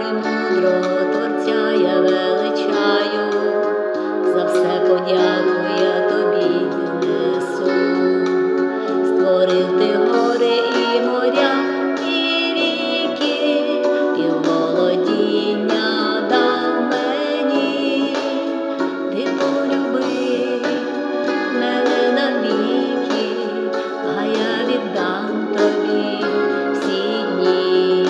мудрого Творця я величаю, за все подяку я тобі несу. Створив ти гори і моря, і ріки, і володіння дав мені. Ти полюбив мене навіки, а я віддам тобі всі дні.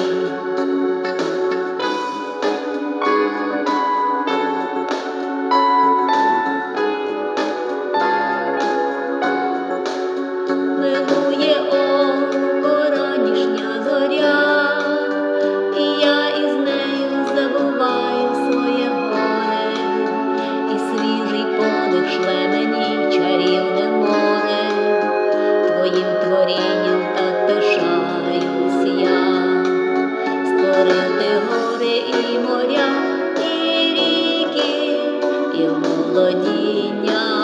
Милує око ранішня зоря, і я із нею забуваю своє горе, і свіжий подих шле мені чарівне море. Твоїм творінням так пишаюсь я. Створив ти гори і моря, і ріки, і володіння